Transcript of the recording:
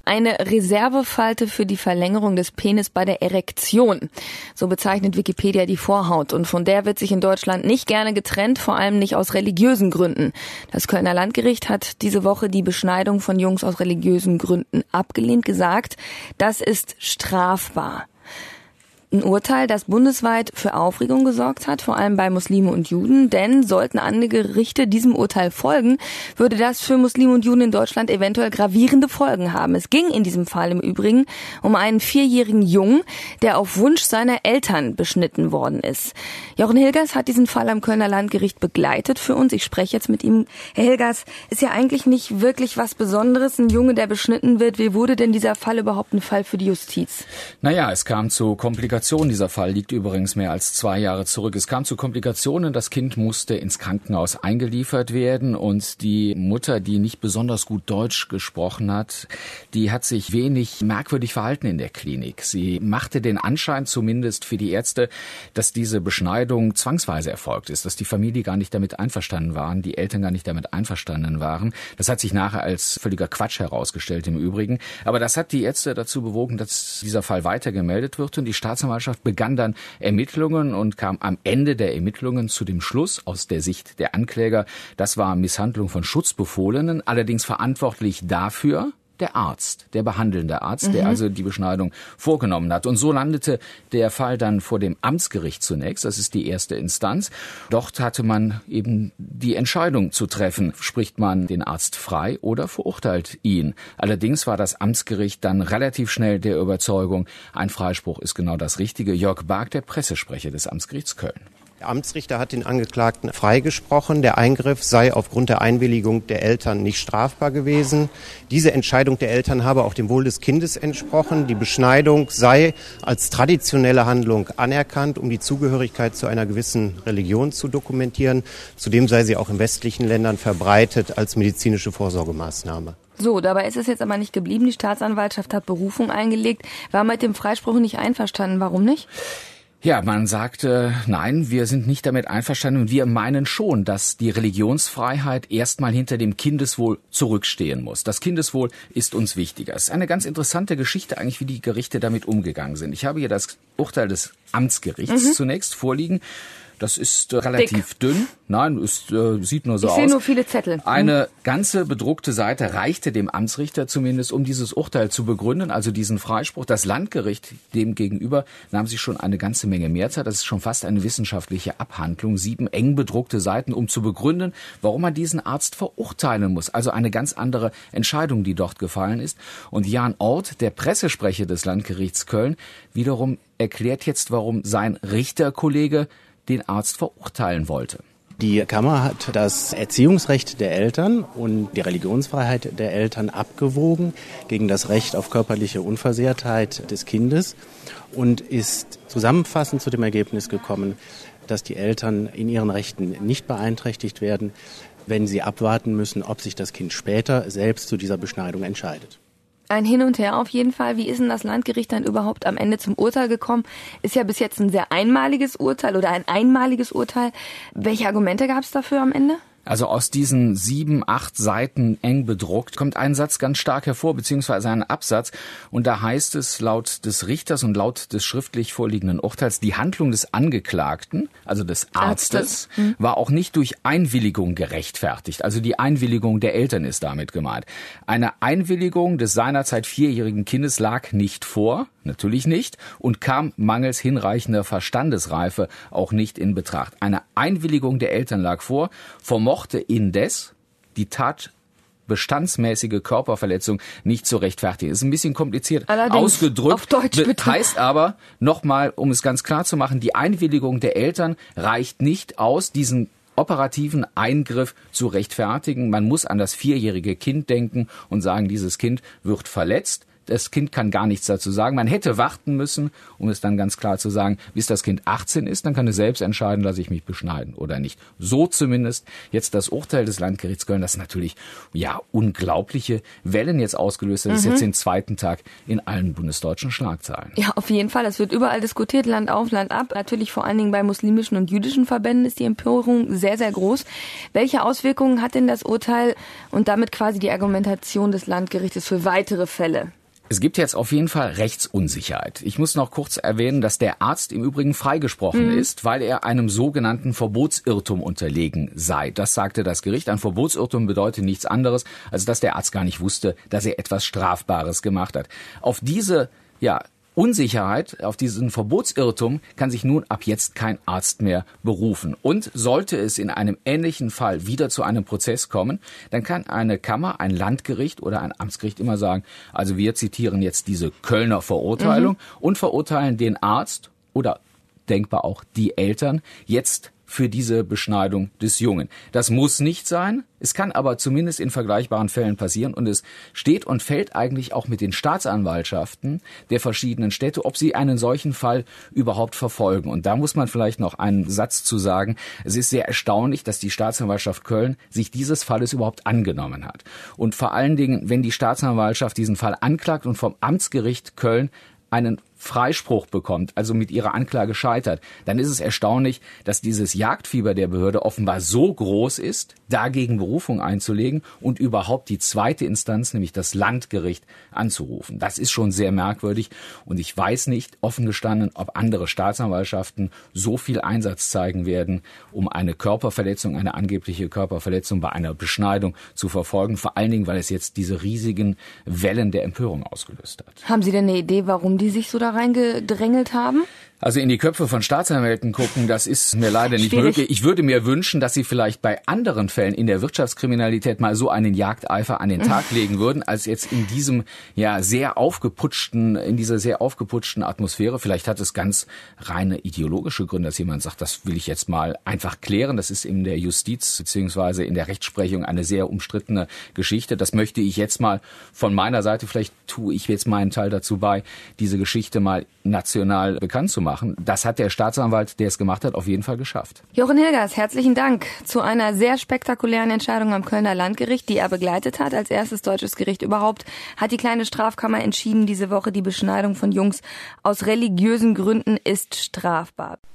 Eine Reservefalte für die Verlängerung des Penis bei der Erektion. So bezeichnet Wikipedia die Vorhaut. Und von der wird sich in Deutschland nicht gerne getrennt, vor allem nicht aus religiösen Gründen. Das Kölner Landgericht hat diese Woche die Beschneidung von Jungs aus religiösen Gründen abgelehnt, gesagt, das ist strafbar. Ein Urteil, das bundesweit für Aufregung gesorgt hat, vor allem bei Muslimen und Juden. Denn sollten andere Gerichte diesem Urteil folgen, würde das für Muslime und Juden in Deutschland eventuell gravierende Folgen haben. Es ging in diesem Fall im Übrigen um einen 4-jährigen Jungen, der auf Wunsch seiner Eltern beschnitten worden ist. Jochen Hilgers hat diesen Fall am Kölner Landgericht begleitet für uns. Ich spreche jetzt mit ihm. Herr Hilgers, ist ja eigentlich nicht wirklich was Besonderes, ein Junge, der beschnitten wird. Wie wurde denn dieser Fall überhaupt ein Fall für die Justiz? Naja, es kam zu Komplikationen. Dieser Fall liegt übrigens mehr als 2 Jahre zurück. Es kam zu Komplikationen. Das Kind musste ins Krankenhaus eingeliefert werden und die Mutter, die nicht besonders gut Deutsch gesprochen hat, die hat sich wenig merkwürdig verhalten in der Klinik. Sie machte den Anschein, zumindest für die Ärzte, dass diese Beschneidung zwangsweise erfolgt ist, dass die Familie gar nicht damit einverstanden waren, die Eltern gar nicht damit einverstanden waren. Das hat sich nachher als völliger Quatsch herausgestellt im Übrigen. Aber das hat die Ärzte dazu bewogen, dass dieser Fall weiter gemeldet wird und die Staatsanwaltschaft begann dann Ermittlungen und kam am Ende der Ermittlungen zu dem Schluss aus der Sicht der Ankläger, das war Misshandlung von Schutzbefohlenen, allerdings verantwortlich dafür der Arzt, der behandelnde Arzt, der also die Beschneidung vorgenommen hat. Und so landete der Fall dann vor dem Amtsgericht zunächst. Das ist die erste Instanz. Dort hatte man eben die Entscheidung zu treffen. Spricht man den Arzt frei oder verurteilt ihn? Allerdings war das Amtsgericht dann relativ schnell der Überzeugung, ein Freispruch ist genau das Richtige. Jörg Bark, der Pressesprecher des Amtsgerichts Köln. Der Amtsrichter hat den Angeklagten freigesprochen. Der Eingriff sei aufgrund der Einwilligung der Eltern nicht strafbar gewesen. Diese Entscheidung der Eltern habe auch dem Wohl des Kindes entsprochen. Die Beschneidung sei als traditionelle Handlung anerkannt, um die Zugehörigkeit zu einer gewissen Religion zu dokumentieren. Zudem sei sie auch in westlichen Ländern verbreitet als medizinische Vorsorgemaßnahme. So, dabei ist es jetzt aber nicht geblieben. Die Staatsanwaltschaft hat Berufung eingelegt, war mit dem Freispruch nicht einverstanden. Warum nicht? Ja, man sagte, nein, wir sind nicht damit einverstanden und wir meinen schon, dass die Religionsfreiheit erstmal hinter dem Kindeswohl zurückstehen muss. Das Kindeswohl ist uns wichtiger. Es ist eine ganz interessante Geschichte eigentlich, wie die Gerichte damit umgegangen sind. Ich habe hier das Urteil des Amtsgerichts zunächst vorliegen. Das ist relativ dünn. Nein, es sieht nur so aus. Ich sehe nur viele Zettel. Eine ganze bedruckte Seite reichte dem Amtsrichter zumindest, um dieses Urteil zu begründen, also diesen Freispruch. Das Landgericht dem gegenüber nahm sich schon eine ganze Menge mehr Zeit. Das ist schon fast eine wissenschaftliche Abhandlung. 7 eng bedruckte Seiten, um zu begründen, warum man diesen Arzt verurteilen muss. Also eine ganz andere Entscheidung, die dort gefallen ist. Und Jan Ort, der Pressesprecher des Landgerichts Köln, wiederum erklärt jetzt, warum sein Richterkollege den Arzt verurteilen wollte. Die Kammer hat das Erziehungsrecht der Eltern und die Religionsfreiheit der Eltern abgewogen gegen das Recht auf körperliche Unversehrtheit des Kindes und ist zusammenfassend zu dem Ergebnis gekommen, dass die Eltern in ihren Rechten nicht beeinträchtigt werden, wenn sie abwarten müssen, ob sich das Kind später selbst zu dieser Beschneidung entscheidet. Ein Hin und Her auf jeden Fall. Wie ist denn das Landgericht dann überhaupt am Ende zum Urteil gekommen? Ist ja bis jetzt ein sehr einmaliges Urteil oder ein einmaliges Urteil. Welche Argumente gab es dafür am Ende? Also aus diesen 7, 8 Seiten eng bedruckt kommt ein Satz ganz stark hervor, beziehungsweise ein Absatz. Und da heißt es laut des Richters und laut des schriftlich vorliegenden Urteils, die Handlung des Angeklagten, also des Arztes, war auch nicht durch Einwilligung gerechtfertigt. Also die Einwilligung der Eltern ist damit gemeint. Eine Einwilligung des seinerzeit 4-jährigen Kindes lag nicht vor, natürlich nicht, und kam mangels hinreichender Verstandesreife auch nicht in Betracht. Eine Einwilligung der Eltern lag vor, vermochte indes die tatbestandsmäßige Körperverletzung nicht zu rechtfertigen. Das ist ein bisschen kompliziert ausgedrückt. Auf Deutsch bitte. Heißt aber, nochmal, um es ganz klar zu machen, die Einwilligung der Eltern reicht nicht aus, diesen operativen Eingriff zu rechtfertigen. Man muss an das 4-jährige Kind denken und sagen, dieses Kind wird verletzt. Das Kind kann gar nichts dazu sagen. Man hätte warten müssen, um es dann ganz klar zu sagen, bis das Kind 18 ist, dann kann es selbst entscheiden, lasse ich mich beschneiden oder nicht. So zumindest jetzt das Urteil des Landgerichts Köln, das natürlich unglaubliche Wellen jetzt ausgelöst hat. Das ist jetzt den zweiten Tag in allen bundesdeutschen Schlagzeilen. Ja, auf jeden Fall. Das wird überall diskutiert, Land auf, Land ab. Natürlich vor allen Dingen bei muslimischen und jüdischen Verbänden ist die Empörung sehr, sehr groß. Welche Auswirkungen hat denn das Urteil und damit quasi die Argumentation des Landgerichtes für weitere Fälle? Es gibt jetzt auf jeden Fall Rechtsunsicherheit. Ich muss noch kurz erwähnen, dass der Arzt im Übrigen freigesprochen ist, weil er einem sogenannten Verbotsirrtum unterlegen sei. Das sagte das Gericht. Ein Verbotsirrtum bedeutet nichts anderes, als dass der Arzt gar nicht wusste, dass er etwas Strafbares gemacht hat. Auf diese, Unsicherheit, auf diesen Verbotsirrtum kann sich nun ab jetzt kein Arzt mehr berufen. Und sollte es in einem ähnlichen Fall wieder zu einem Prozess kommen, dann kann eine Kammer, ein Landgericht oder ein Amtsgericht immer sagen, also wir zitieren jetzt diese Kölner Verurteilung und verurteilen den Arzt oder denkbar auch die Eltern jetzt für diese Beschneidung des Jungen. Das muss nicht sein, es kann aber zumindest in vergleichbaren Fällen passieren und es steht und fällt eigentlich auch mit den Staatsanwaltschaften der verschiedenen Städte, ob sie einen solchen Fall überhaupt verfolgen. Und da muss man vielleicht noch einen Satz zu sagen. Es ist sehr erstaunlich, dass die Staatsanwaltschaft Köln sich dieses Falles überhaupt angenommen hat. Und vor allen Dingen, wenn die Staatsanwaltschaft diesen Fall anklagt und vom Amtsgericht Köln einen Freispruch bekommt, also mit ihrer Anklage scheitert, dann ist es erstaunlich, dass dieses Jagdfieber der Behörde offenbar so groß ist, dagegen Berufung einzulegen und überhaupt die zweite Instanz, nämlich das Landgericht, anzurufen. Das ist schon sehr merkwürdig und ich weiß nicht, offen gestanden, ob andere Staatsanwaltschaften so viel Einsatz zeigen werden, um eine Körperverletzung, eine angebliche Körperverletzung bei einer Beschneidung zu verfolgen, vor allen Dingen, weil es jetzt diese riesigen Wellen der Empörung ausgelöst hat. Haben Sie denn eine Idee, warum die sich so da reingedrängelt haben? Also in die Köpfe von Staatsanwälten gucken, das ist mir leider nicht möglich. Ich würde mir wünschen, dass sie vielleicht bei anderen Fällen in der Wirtschaftskriminalität mal so einen Jagdeifer an den Tag legen würden, als jetzt in diesem in dieser sehr aufgeputschten Atmosphäre. Vielleicht hat es ganz reine ideologische Gründe, dass jemand sagt, das will ich jetzt mal einfach klären. Das ist in der Justiz bzw. in der Rechtsprechung eine sehr umstrittene Geschichte. Das möchte ich jetzt mal von meiner Seite, vielleicht tue ich jetzt meinen Teil dazu bei, diese Geschichte mal national bekannt zu machen. Das hat der Staatsanwalt, der es gemacht hat, auf jeden Fall geschafft. Jochen Hilgers, herzlichen Dank zu einer sehr spektakulären Entscheidung am Kölner Landgericht, die er begleitet hat. Als erstes deutsches Gericht überhaupt hat die kleine Strafkammer entschieden, diese Woche die Beschneidung von Jungs aus religiösen Gründen ist strafbar.